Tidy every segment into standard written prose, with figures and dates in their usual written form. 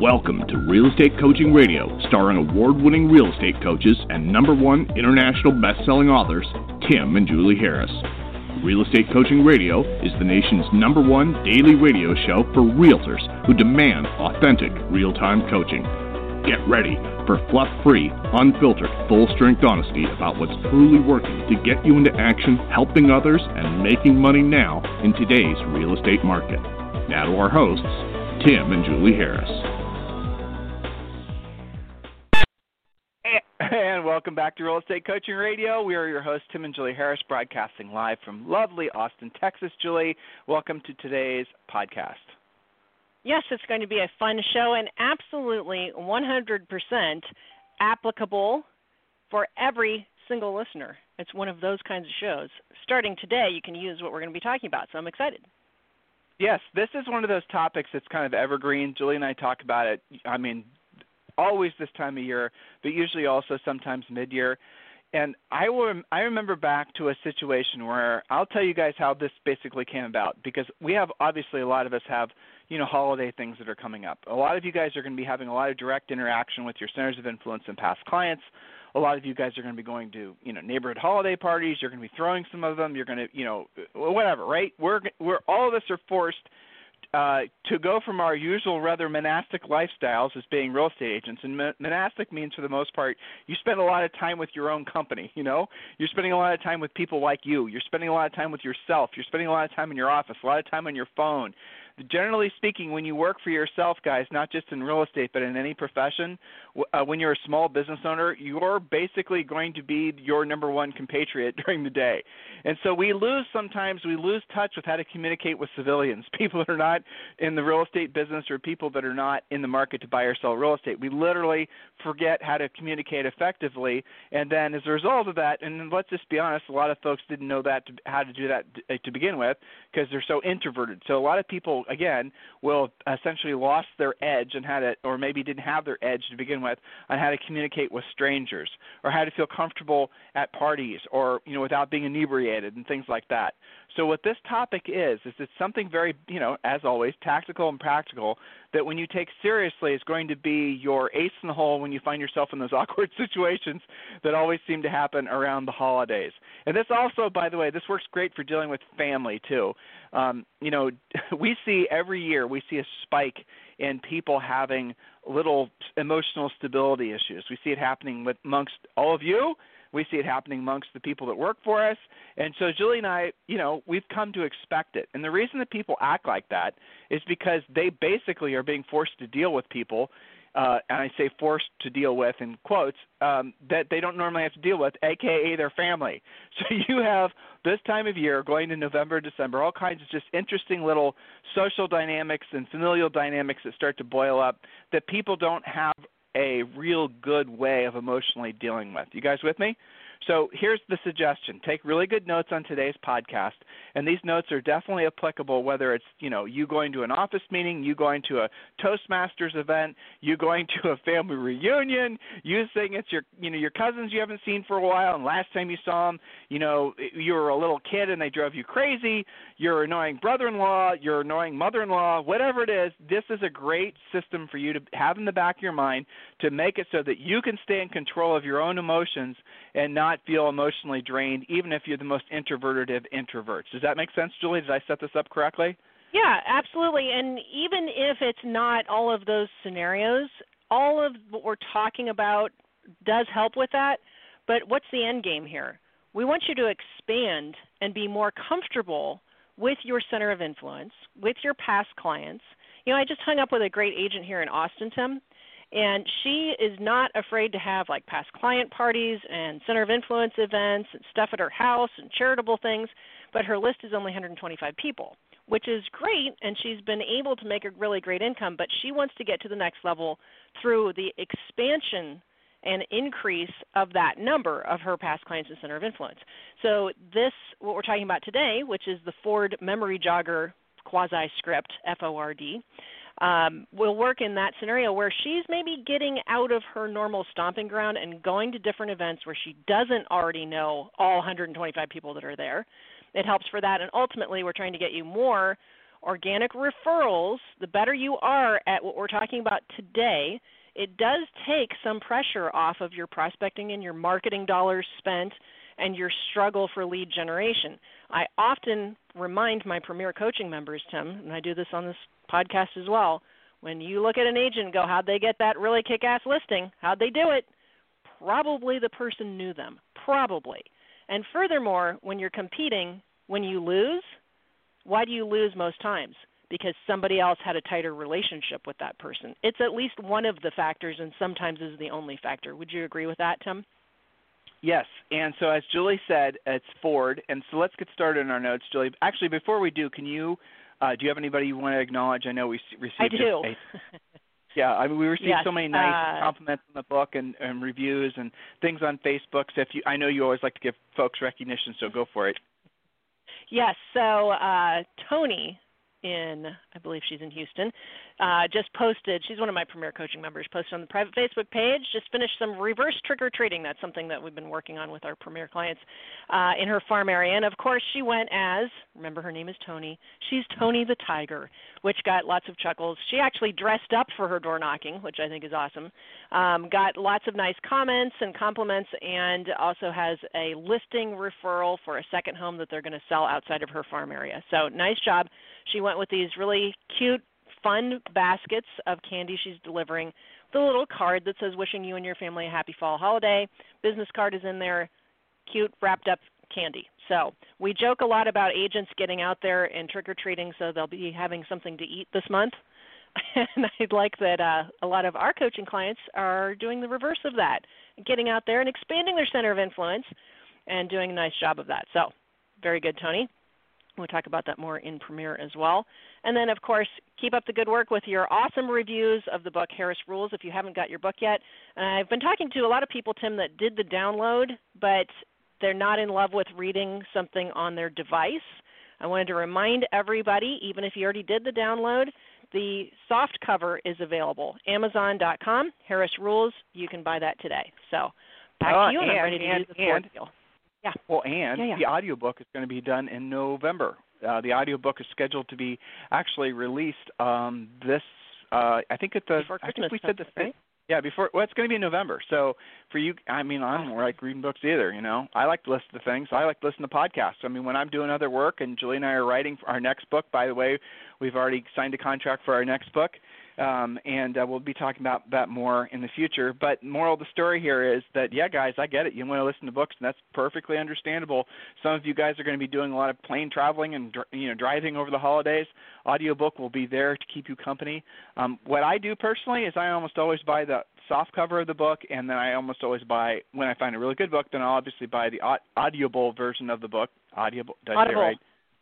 Welcome to Real Estate Coaching Radio, starring award-winning real estate coaches and #1 international best-selling authors, Tim and Julie Harris. Real Estate Coaching Radio is the nation's #1 daily radio show for realtors who demand authentic, real-time coaching. Get ready for fluff-free, unfiltered, full-strength honesty about what's truly working to get you into action, helping others, and making money now in today's real estate market. Now to our hosts, Tim and Julie Harris. And welcome back to Real Estate Coaching Radio. We are your hosts, Tim and Julie Harris, broadcasting live from lovely Austin, Texas. Julie, welcome to today's podcast. Yes, it's going to be a fun show and absolutely 100% applicable for every single listener. It's one of those kinds of shows. Starting today, you can use what we're going to be talking about, so I'm excited. Yes, this is one of those topics that's kind of evergreen. Julie and I talk about it, always this time of year, but usually also sometimes mid-year. And I remember back to a situation where I'll tell you guys how this basically came about, because we have, obviously a lot of us have, holiday things that are coming up. A lot of you guys are going to be having a lot of direct interaction with your centers of influence and past clients. A lot of you guys are going to be going to, neighborhood holiday parties. You're going to be throwing some of them. You're going to, whatever, right? We're all of us are forced to go from our usual rather monastic lifestyles as being real estate agents. And monastic means, for the most part, you spend a lot of time with your own company, You're spending a lot of time with people like you. You're spending a lot of time with yourself. You're spending a lot of time in your office, a lot of time on your phone. Generally speaking, when you work for yourself, guys, not just in real estate but in any profession, when you're a small business owner, you're basically going to be your #1 compatriot during the day. And so we lose touch with how to communicate with civilians, people that are not in the real estate business or people that are not in the market to buy or sell real estate. We literally forget how to communicate effectively, and then as a result of that, and let's just be honest, a lot of folks didn't know how to do that to begin with because they're so introverted. So a lot of people, again, will essentially lost their edge and or maybe didn't have their edge to begin with on how to communicate with strangers or how to feel comfortable at parties or, without being inebriated and things like that. So what this topic is it's something very, as always, tactical and practical that when you take seriously is going to be your ace in the hole when you find yourself in those awkward situations that always seem to happen around the holidays. And this also, by the way, this works great for dealing with family too. We see every year, we see a spike in people having little emotional stability issues. We see it happening amongst all of you. We see it happening amongst the people that work for us. And so Julie and I, we've come to expect it. And the reason that people act like that is because they basically are being forced to deal with people, and I say forced to deal with in quotes, that they don't normally have to deal with, a.k.a. their family. So you have this time of year, going to November, December, all kinds of just interesting little social dynamics and familial dynamics that start to boil up that people don't have a real good way of emotionally dealing with. You guys with me? So here's the suggestion. Take really good notes on today's podcast, and these notes are definitely applicable whether it's, you going to an office meeting, you going to a Toastmasters event, you going to a family reunion, you saying it's your cousins you haven't seen for a while, and last time you saw them, you were a little kid and they drove you crazy, your annoying brother-in-law, your annoying mother-in-law, whatever it is, this is a great system for you to have in the back of your mind to make it so that you can stay in control of your own emotions and not feel emotionally drained, even if you're the most introverted of introverts. Does that make sense, Julie? Did I set this up correctly? Yeah, absolutely. And even if it's not all of those scenarios, all of what we're talking about does help with that. But what's the end game here? We want you to expand and be more comfortable with your center of influence, with your past clients. I just hung up with a great agent here in Austin, Tim. And she is not afraid to have past client parties and center of influence events and stuff at her house and charitable things, but her list is only 125 people, which is great, and she's been able to make a really great income, but she wants to get to the next level through the expansion and increase of that number of her past clients and center of influence. So what we're talking about today, which is the Ford Memory Jogger quasi-script, FORD, will work in that scenario where she's maybe getting out of her normal stomping ground and going to different events where she doesn't already know all 125 people that are there. It helps for that. And ultimately, we're trying to get you more organic referrals, the better you are at what we're talking about today, it does take some pressure off of your prospecting and your marketing dollars spent and your struggle for lead generation. I often remind my Premier Coaching members, Tim, and I do this on this podcast as well, when you look at an agent and go, how'd they get that really kick-ass listing? How'd they do it? Probably the person knew them, probably. And furthermore, when you're competing, when you lose, why do you lose most times? Because somebody else had a tighter relationship with that person. It's at least one of the factors, and sometimes is the only factor. Would you agree with that, Tim? Yes, and so as Julie said, it's Ford, and so let's get started in our notes, Julie. Actually, before we do, can you do you have anybody you want to acknowledge? I know we received. I do. Yeah, I mean, we received so many nice compliments on the book and reviews and things on Facebook. So I know you always like to give folks recognition, so go for it. Yes. So Tony I believe she's in Houston, just posted, she's one of my Premier Coaching members, posted on the private Facebook page, just finished some reverse trick-or-treating. That's something that we've been working on with our Premier clients in her farm area. And, of course, she went as, remember her name is Tony, she's Tony the Tiger, which got lots of chuckles. She actually dressed up for her door knocking, which I think is awesome, got lots of nice comments and compliments, and also has a listing referral for a second home that they're going to sell outside of her farm area. So nice job. She went with these really cute, fun baskets of candy she's delivering. The little card that says, wishing you and your family a happy fall holiday. Business card is in there, cute, wrapped up candy. So we joke a lot about agents getting out there and trick-or-treating, so they'll be having something to eat this month. And I'd like that a lot of our coaching clients are doing the reverse of that, getting out there and expanding their center of influence and doing a nice job of that. So very good, Tony. We'll talk about that more in Premier as well. And then, of course, keep up the good work with your awesome reviews of the book, Harris Rules, if you haven't got your book yet. I've been talking to a lot of people, Tim, that did the download, but they're not in love with reading something on their device. I wanted to remind everybody, even if you already did the download, the soft cover is available. Amazon.com, Harris Rules. You can buy that today. So back to you, and I'm ready to do the Ford deal. Yeah. Well, and the audiobook is going to be done in November. The audiobook is scheduled to be actually released this, I think at the, before Christmas, I think we said this, right? Yeah, it's going to be in November. So for you, I mean, I don't like reading books either, you know. I like to listen to things. I like to listen to podcasts. I mean, when I'm doing other work, and Julie and I are writing our next book, by the way, we've already signed a contract for our next book. And we'll be talking about that more in the future. But moral of the story here is that, yeah, guys, I get it. You want to listen to books, and that's perfectly understandable. Some of you guys are going to be doing a lot of plane traveling and driving over the holidays. Audiobook will be there to keep you company. What I do personally is I almost always buy the soft cover of the book, and then I almost always buy, when I find a really good book, then I'll obviously buy the Audible version of the book. Audible. Did I say it right?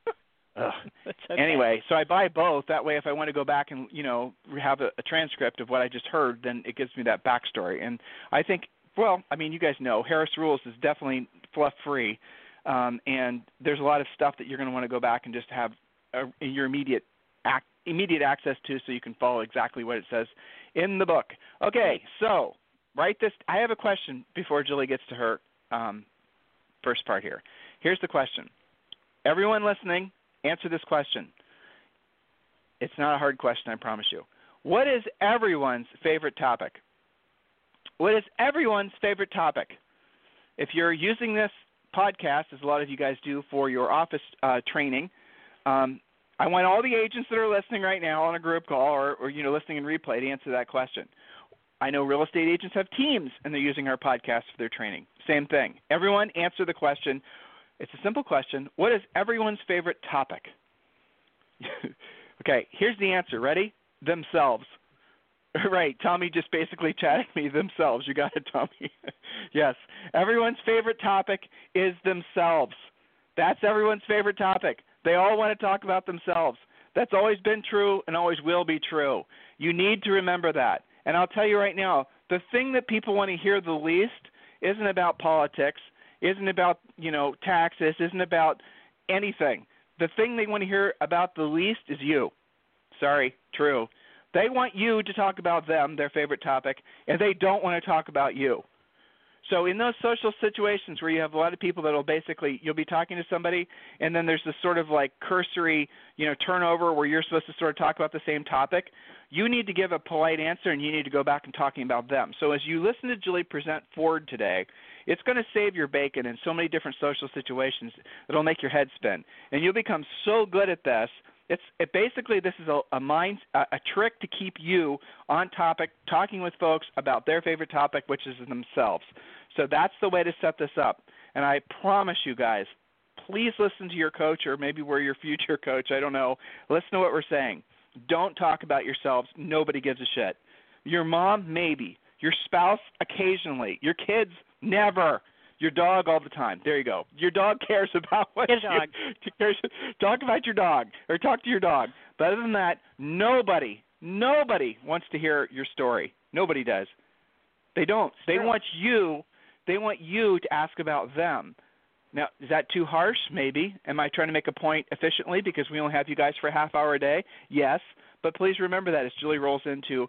Okay. Anyway, so I buy both. That way, if I want to go back and, have a transcript of what I just heard, then it gives me that backstory. And I think, well, I mean, you guys know, Harris Rules is definitely fluff-free. And there's a lot of stuff that you're going to want to go back and just have your immediate access to, so you can follow exactly what it says in the book. Okay, so write this. I have a question before Julie gets to her first part here. Here's the question. Everyone listening, answer this question. It's not a hard question, I promise you. What is everyone's favorite topic? What is everyone's favorite topic? If you're using this podcast, as a lot of you guys do, for your office training, I want all the agents that are listening right now on a group call or listening in replay to answer that question. I know real estate agents have teams, and they're using our podcast for their training. Same thing. Everyone answer the question. It's a simple question. What is everyone's favorite topic? Okay, here's the answer. Ready? Themselves. Right, Tommy just basically chatted me, themselves. You got it, Tommy. Yes, everyone's favorite topic is themselves. That's everyone's favorite topic. They all want to talk about themselves. That's always been true and always will be true. You need to remember that. And I'll tell you right now, the thing that people want to hear the least isn't about politics, isn't about, taxes, isn't about anything. The thing they want to hear about the least is you. Sorry, true. They want you to talk about them, their favorite topic, and they don't want to talk about you. So in those social situations where you have a lot of people that will basically, you'll be talking to somebody, and then there's this sort of like cursory, turnover where you're supposed to sort of talk about the same topic, you need to give a polite answer, and you need to go back and talking about them. So as you listen to Julie present Ford today, it's going to save your bacon in so many different social situations that will make your head spin. And you'll become so good at this. Basically, this is a trick to keep you on topic, talking with folks about their favorite topic, which is themselves. So that's the way to set this up. And I promise you guys, please listen to your coach, or maybe we're your future coach. I don't know. Listen to what we're saying. Don't talk about yourselves. Nobody gives a shit. Your mom, maybe. Your spouse, occasionally. Your kids, never. Your dog all the time. There you go. Your dog cares about what talk about your dog, or talk to your dog. But other than that, nobody wants to hear your story. Nobody does. They don't. They want you to ask about them. Now, is that too harsh? Maybe. Am I trying to make a point efficiently because we only have you guys for a half hour a day? Yes. But please remember that as Julie rolls into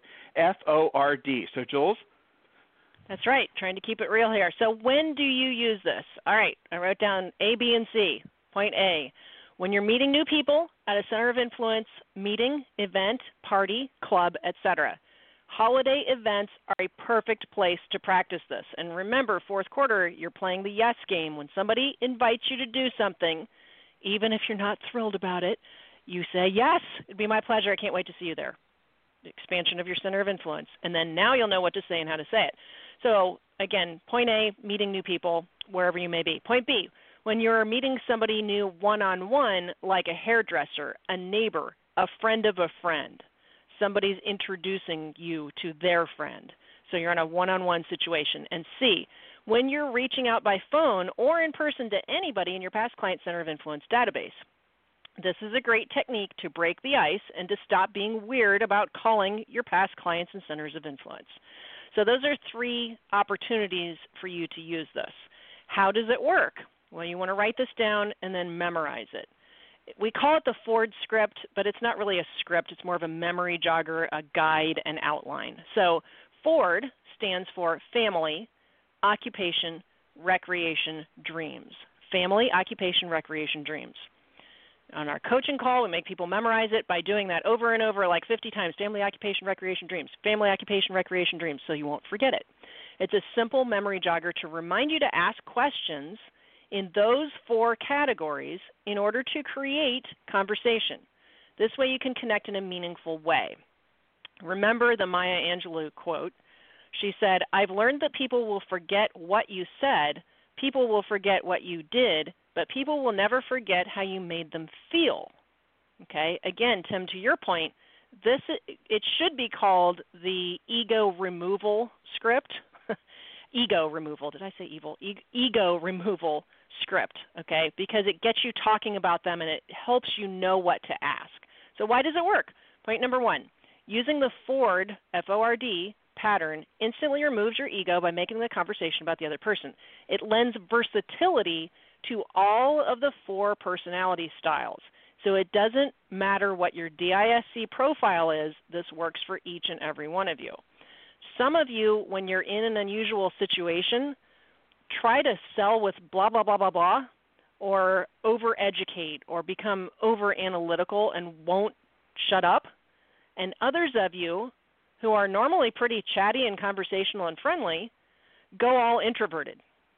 FORD. So, Jules? That's right. Trying to keep it real here. So when do you use this? All right. I wrote down A, B, and C. Point A, when you're meeting new people at a center of influence, meeting, event, party, club, etc. Holiday events are a perfect place to practice this. And remember, fourth quarter, you're playing the yes game. When somebody invites you to do something, even if you're not thrilled about it, you say, yes, it'd be my pleasure. I can't wait to see you there. The expansion of your center of influence. And then now you'll know what to say and how to say it. So, again, point A, meeting new people, wherever you may be. Point B, when you're meeting somebody new one-on-one, like a hairdresser, a neighbor, a friend of a friend, somebody's introducing you to their friend. So you're in a one-on-one situation. And C, when you're reaching out by phone or in person to anybody in your past client center of influence database. This is a great technique to break the ice and to stop being weird about calling your past clients and centers of influence. So those are 3 opportunities for you to use this. How does it work? Well, you want to write this down and then memorize it. We call it the Ford script, but it's not really a script. It's more of a memory jogger, a guide, and outline. So Ford stands for family, occupation, recreation, dreams. Family, occupation, recreation, dreams. On our coaching call, we make people memorize it by doing that over and over like 50 times. Family, occupation, recreation, dreams. Family, occupation, recreation, dreams, so you won't forget it. It's a simple memory jogger to remind you to ask questions in those 4 categories in order to create conversation. This way you can connect in a meaningful way. Remember the Maya Angelou quote. She said, "I've learned that people will forget what you said, people will forget what you did, but people will never forget how you made them feel." Okay? Again, Tim, to your point, it should be called the ego removal script. Ego removal. Did I say evil? Ego removal script, okay? Because it gets you talking about them and it helps you know what to ask. So why does it work? Point number 1, using the Ford, F-O-R-D, pattern instantly removes your ego by making the conversation about the other person. It lends versatility to all of the 4 personality styles. So it doesn't matter what your DISC profile is, this works for each and every one of you. Some of you, when you're in an unusual situation, try to sell with blah, blah, blah, blah, blah, or over-educate or become over-analytical and won't shut up. And others of you who are normally pretty chatty and conversational and friendly go all introverted.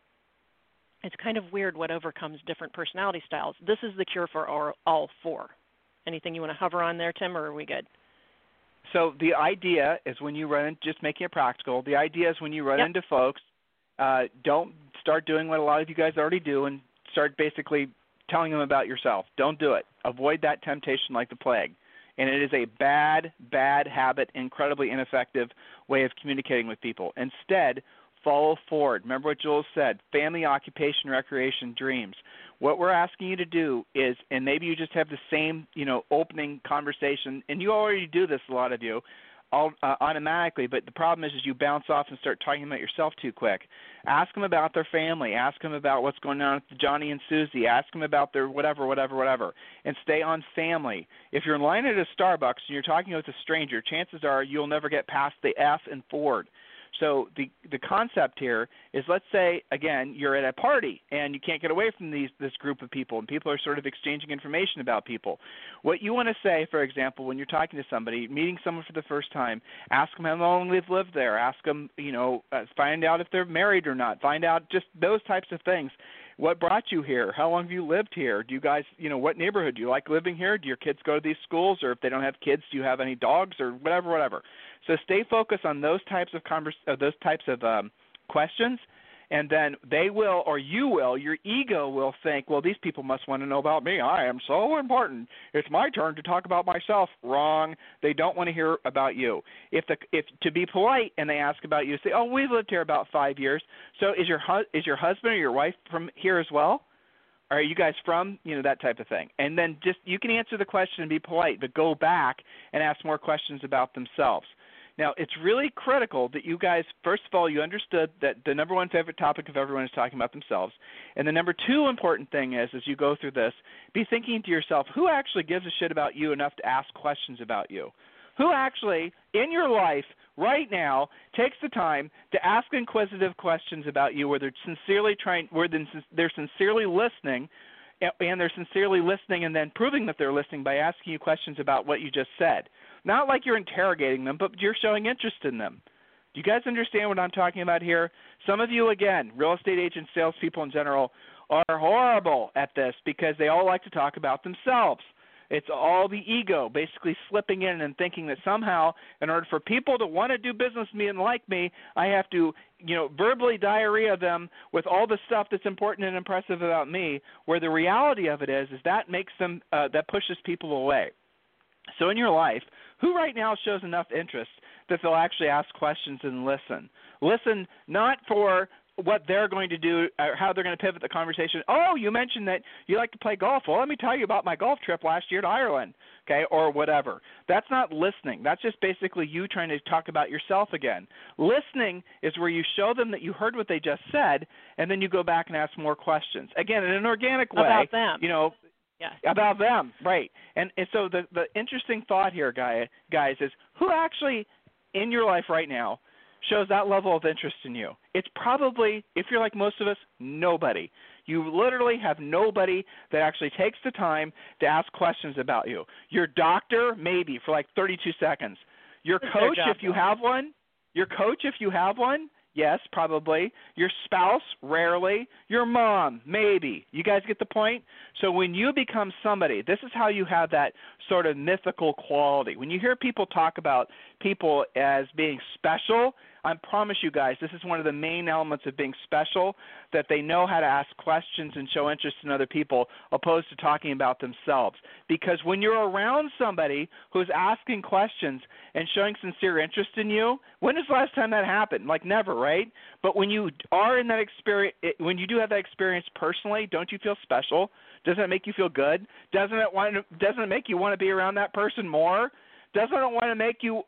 It's kind of weird what overcomes different personality styles. This is the cure for all 4. Anything you want to hover on there, Tim, or are we good? So the idea is when you run, just making it practical, the idea is when you run into folks, don't start doing what a lot of you guys already do and start basically telling them about yourself. Don't do it. Avoid that temptation like the plague. And it is a bad, bad habit, incredibly ineffective way of communicating with people. Instead, follow Ford. Remember what Jules said, family, occupation, recreation, dreams. What we're asking you to do is, and maybe you just have the same, opening conversation, and you already do this, a lot of you, automatically, but the problem is you bounce off and start talking about yourself too quick. Ask them about their family. Ask them about what's going on with Johnny and Susie. Ask them about their whatever, and stay on family. If you're in line at a Starbucks and you're talking with a stranger, chances are you'll never get past the F in Ford. So the concept here is, let's say, again, you're at a party and you can't get away from this group of people, and people are sort of exchanging information about people. What you want to say, for example, when you're talking to somebody, meeting someone for the first time, ask them how long they've lived there. Ask them, find out if they're married or not. Find out just those types of things. What brought you here? How long have you lived here? Do you guys, what neighborhood? Do you like living here? Do your kids go to these schools? Or if they don't have kids, do you have any dogs or whatever? So stay focused on those types of questions, and then they will, or you will, your ego will think, well, these people must want to know about me. I am so important. It's my turn to talk about myself. Wrong. They don't want to hear about you. If to be polite and they ask about you, say, oh, we've lived here about 5 years. So is your husband or your wife from here as well? Are you guys from, that type of thing? And then just, you can answer the question and be polite, but go back and ask more questions about themselves. Now, it's really critical that you guys, first of all, you understood that the number one favorite topic of everyone is talking about themselves. And the number two important thing is, as you go through this, be thinking to yourself, who actually gives a shit about you enough to ask questions about you? Who actually, in your life, right now, takes the time to ask inquisitive questions about you where they're sincerely listening, and they're sincerely listening and then proving that they're listening by asking you questions about what you just said. Not like you're interrogating them, but you're showing interest in them. Do you guys understand what I'm talking about here? Some of you, again, real estate agents, salespeople in general, are horrible at this because they all like to talk about themselves. It's all the ego basically slipping in and thinking that somehow, in order for people to want to do business with me and like me, I have to, verbally diarrhea them with all the stuff that's important and impressive about me, where the reality of it is that makes them, that pushes people away. So in your life, who right now shows enough interest that they'll actually ask questions and listen? Listen not for what they're going to do or how they're going to pivot the conversation. Oh, you mentioned that you like to play golf. Well, let me tell you about my golf trip last year to Ireland, okay, or whatever. That's not listening. That's just basically you trying to talk about yourself again. Listening is where you show them that you heard what they just said, and then you go back and ask more questions. Again, in an organic way. About them. Yeah. About them, right. And so the interesting thought here, guys, is who actually in your life right now shows that level of interest in you? It's probably, if you're like most of us, nobody. You literally have nobody that actually takes the time to ask questions about you. Your doctor, maybe, for like 32 seconds. Your coach, if you have one, yes, probably. Your spouse, rarely. Your mom, maybe. You guys get the point? So when you become somebody, this is how you have that sort of mythical quality. When you hear people talk about people as being special, I promise you guys, this is one of the main elements of being special, that they know how to ask questions and show interest in other people opposed to talking about themselves. Because when you're around somebody who's asking questions and showing sincere interest in you, when is the last time that happened? Like never, right? But when you are in that experience, when you do have that experience personally, don't you feel special? Doesn't it make you feel good? Doesn't it make you want to be around that person more? Doesn't it want to make you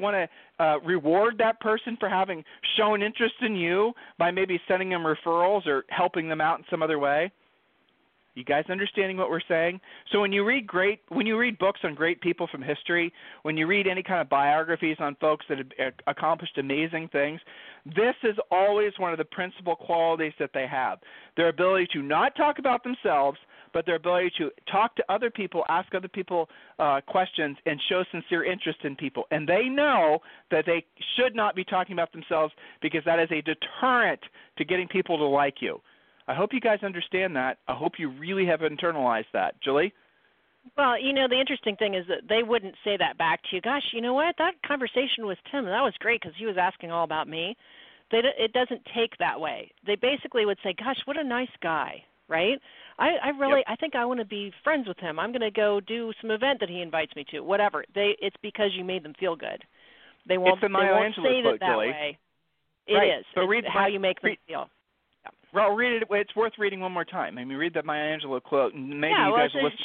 reward that person for having shown interest in you by maybe sending them referrals or helping them out in some other way? You guys understanding what we're saying? So when you read books on great people from history, when you read any kind of biographies on folks that have accomplished amazing things, this is always one of the principal qualities that they have. Their ability to not talk about themselves, but their ability to talk to other people, ask other people questions, and show sincere interest in people. And they know that they should not be talking about themselves because that is a deterrent to getting people to like you. I hope you guys understand that. I hope you really have internalized that. Julie? Well, the interesting thing is that they wouldn't say that back to you. Gosh, you know what? That conversation with Tim, that was great because he was asking all about me. It doesn't take that way. They basically would say, gosh, what a nice guy, right? I think I want to be friends with him. I'm going to go do some event that he invites me to, whatever. It's because you made them feel good. They won't say it that way. It is. So it's how you make them feel. Well, read it. It's worth reading one more time. I mean, read that Maya Angelou quote, and maybe you guys will listen.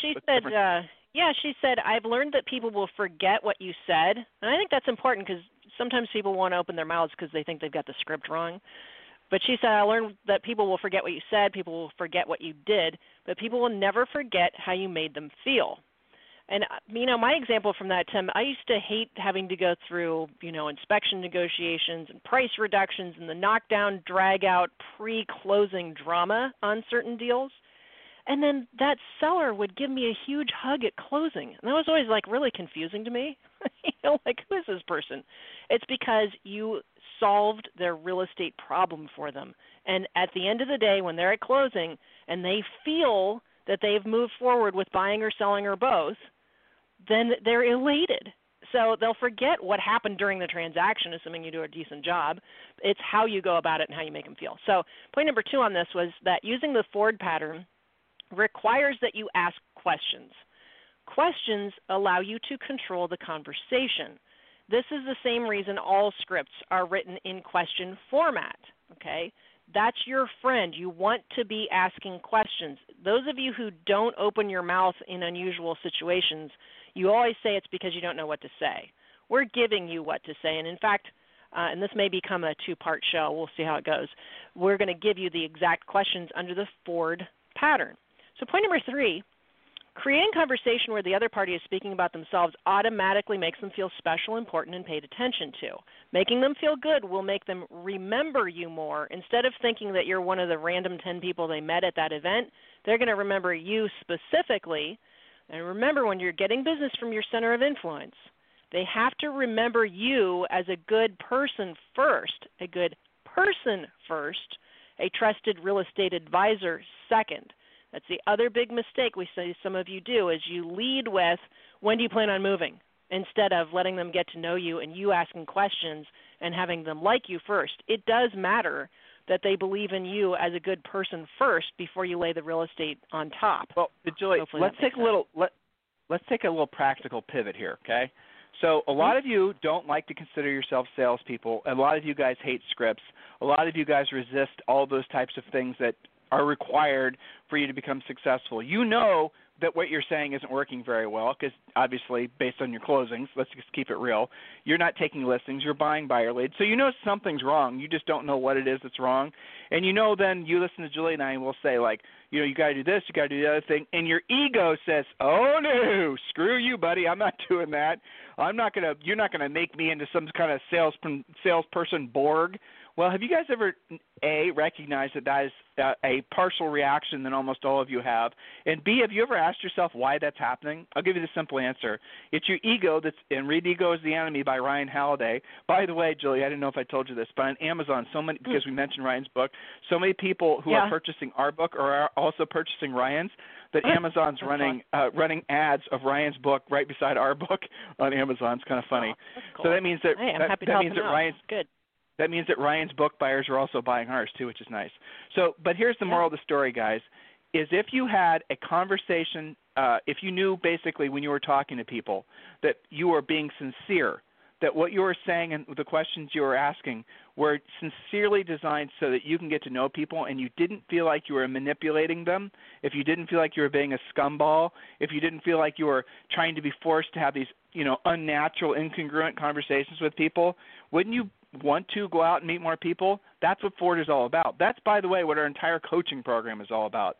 She said, I've learned that people will forget what you said. And I think that's important because sometimes people want to open their mouths because they think they've got the script wrong. But she said, I learned that people will forget what you said, people will forget what you did, but people will never forget how you made them feel. And, my example from that, Tim, I used to hate having to go through, inspection negotiations and price reductions and the knockdown, drag-out, pre-closing drama on certain deals. And then that seller would give me a huge hug at closing. And that was always, really confusing to me. Who is this person? It's because you solved their real estate problem for them. And at the end of the day, when they're at closing and they feel that they've moved forward with buying or selling or both, then they're elated. So they'll forget what happened during the transaction, assuming you do a decent job. It's how you go about it and how you make them feel. So point number 2 on this was that using the Ford pattern requires that you ask questions. Questions allow you to control the conversation. This is the same reason all scripts are written in question format, okay? That's your friend. You want to be asking questions. Those of you who don't open your mouth in unusual situations, you always say it's because you don't know what to say. We're giving you what to say. And in fact, and this may become a 2-part show. We'll see how it goes. We're going to give you the exact questions under the Ford pattern. So point number 3, creating conversation where the other party is speaking about themselves automatically makes them feel special, important, and paid attention to. Making them feel good will make them remember you more. Instead of thinking that you're one of the random 10 people they met at that event, they're going to remember you specifically. And remember, when you're getting business from your center of influence, they have to remember you as a good person first, a trusted real estate advisor second. That's the other big mistake we see some of you do is you lead with, when do you plan on moving, instead of letting them get to know you and you asking questions and having them like you first. It does matter that they believe in you as a good person first before you lay the real estate on top. Well, Julie, let's take a little practical pivot here, okay? So a lot of you don't like to consider yourselves salespeople. A lot of you guys hate scripts. A lot of you guys resist all those types of things that are required for you to become successful. You know that what you're saying isn't working very well because obviously based on your closings, let's just keep it real, you're not taking listings, you're buying buyer leads. So you know something's wrong. You just don't know what it is that's wrong. And then you listen to Julie and I and we'll say you got to do this, you got to do the other thing. And your ego says, oh no, screw you, buddy. I'm not doing that. You're not going to make me into some kind of salesperson Borg. Well, have you guys ever, A, recognized that is a partial reaction that almost all of you have? And B, have you ever asked yourself why that's happening? I'll give you the simple answer. It's your ego and Read Ego is the Enemy by Ryan Holiday. By the way, Julie, I didn't know if I told you this, but on Amazon, because we mentioned Ryan's book, so many people who are purchasing our book are also purchasing Ryan's, that Amazon's running ads of Ryan's book right beside our book on Amazon. It's kind of funny. That's cool. So that means that Ryan's good. That means that Ryan's book buyers are also buying ours too, which is nice. So, but here's the moral of the story, guys, is if you had a conversation, if you knew basically when you were talking to people that you were being sincere, that what you were saying and the questions you were asking were sincerely designed so that you can get to know people and you didn't feel like you were manipulating them, if you didn't feel like you were being a scumball, if you didn't feel like you were trying to be forced to have these, unnatural, incongruent conversations with people, wouldn't you want to go out and meet more people? That's what Ford is all about. That's, by the way, what our entire coaching program is all about.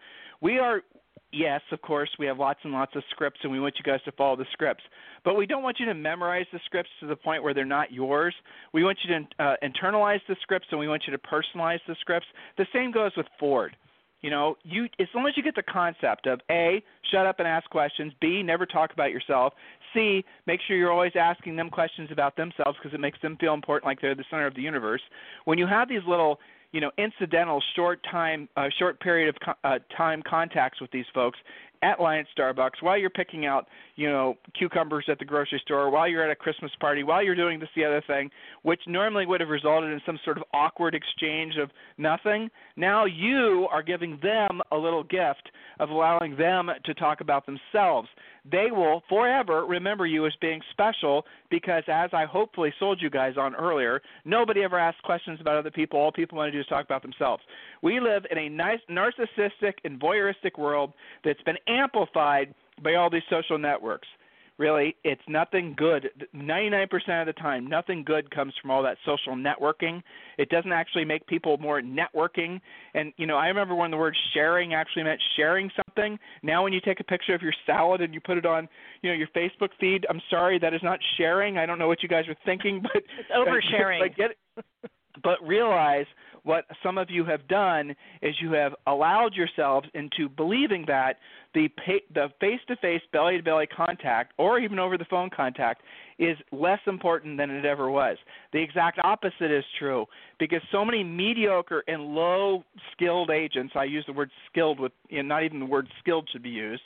Yes, of course, we have lots and lots of scripts, and we want you guys to follow the scripts. But we don't want you to memorize the scripts to the point where they're not yours. We want you to internalize the scripts, and we want you to personalize the scripts. The same goes with Ford. As long as you get the concept of A, shut up and ask questions, B, never talk about yourself, C, make sure you're always asking them questions about themselves because it makes them feel important like they're the center of the universe. When you have these little, incidental short period of time contacts with these folks at line at Starbucks, while you're picking out, cucumbers at the grocery store, while you're at a Christmas party, while you're doing this, the other thing, which normally would have resulted in some sort of awkward exchange of nothing, now you are giving them a little gift of allowing them to talk about themselves. They will forever remember you as being special because, as I hopefully sold you guys on earlier, nobody ever asks questions about other people. All people want to do is talk about themselves. We live in a nice narcissistic and voyeuristic world that's been amplified by all these social networks. Really, it's nothing good. 99% of the time, nothing good comes from all that social networking. It doesn't actually make people more networking. And, I remember when the word sharing actually meant sharing something. Now when you take a picture of your salad and you put it on, your Facebook feed, I'm sorry, that is not sharing. I don't know what you guys are thinking, but it's oversharing. But realize what some of you have done is you have allowed yourselves into believing that the face-to-face, belly-to-belly contact, or even over-the-phone contact, is less important than it ever was. The exact opposite is true, because so many mediocre and low-skilled agents, I use the word skilled not even the word skilled should be used,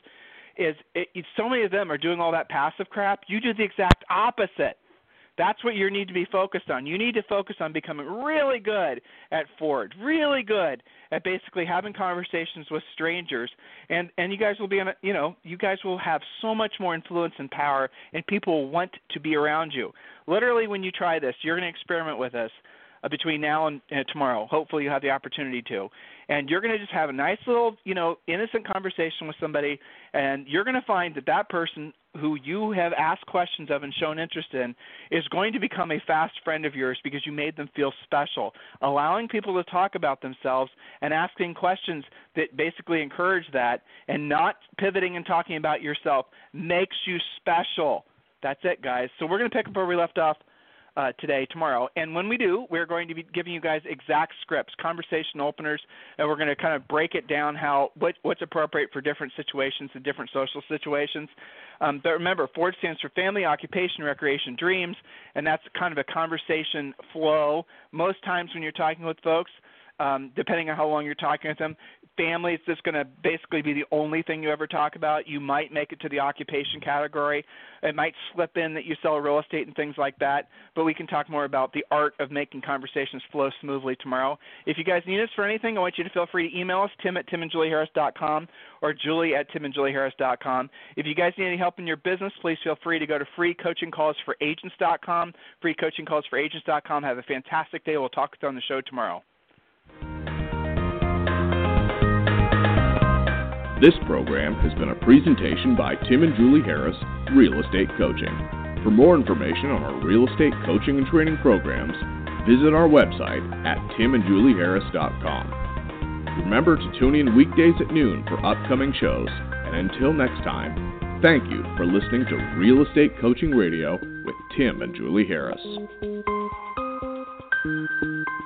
so many of them are doing all that passive crap. You do the exact opposite. That's what you need to be focused on. You need to focus on becoming really good at Ford, really good at basically having conversations with strangers, and you guys will be you guys will have so much more influence and power, and people will want to be around you. Literally, when you try this, you're going to experiment with us between now and tomorrow. Hopefully, you have the opportunity to, and you're going to just have a nice little innocent conversation with somebody, and you're going to find that person who you have asked questions of and shown interest in is going to become a fast friend of yours because you made them feel special. Allowing people to talk about themselves and asking questions that basically encourage that and not pivoting and talking about yourself makes you special. That's it, guys. So we're going to pick up where we left off tomorrow. And when we do, we're going to be giving you guys exact scripts, conversation openers, and we're going to kind of break it down what's appropriate for different situations and different social situations. But remember, Ford stands for Family, Occupation, Recreation, Dreams, and that's kind of a conversation flow. Most times when you're talking with folks, depending on how long you're talking with them, family is just going to basically be the only thing you ever talk about. You might make it to the occupation category. It might slip in that you sell real estate and things like that, but we can talk more about the art of making conversations flow smoothly tomorrow. If you guys need us for anything, I want you to feel free to email us, tim@timandjulieharris.com or julie@timandjulieharris.com. If you guys need any help in your business, please feel free to go to freecoachingcallsforagents.com, freecoachingcallsforagents.com. Have a fantastic day. We'll talk with you on the show tomorrow. This program has been a presentation by Tim and Julie Harris, Real Estate Coaching. For more information on our real estate coaching and training programs, visit our website at timandjulieharris.com. Remember to tune in weekdays at noon for upcoming shows. And until next time, thank you for listening to Real Estate Coaching Radio with Tim and Julie Harris.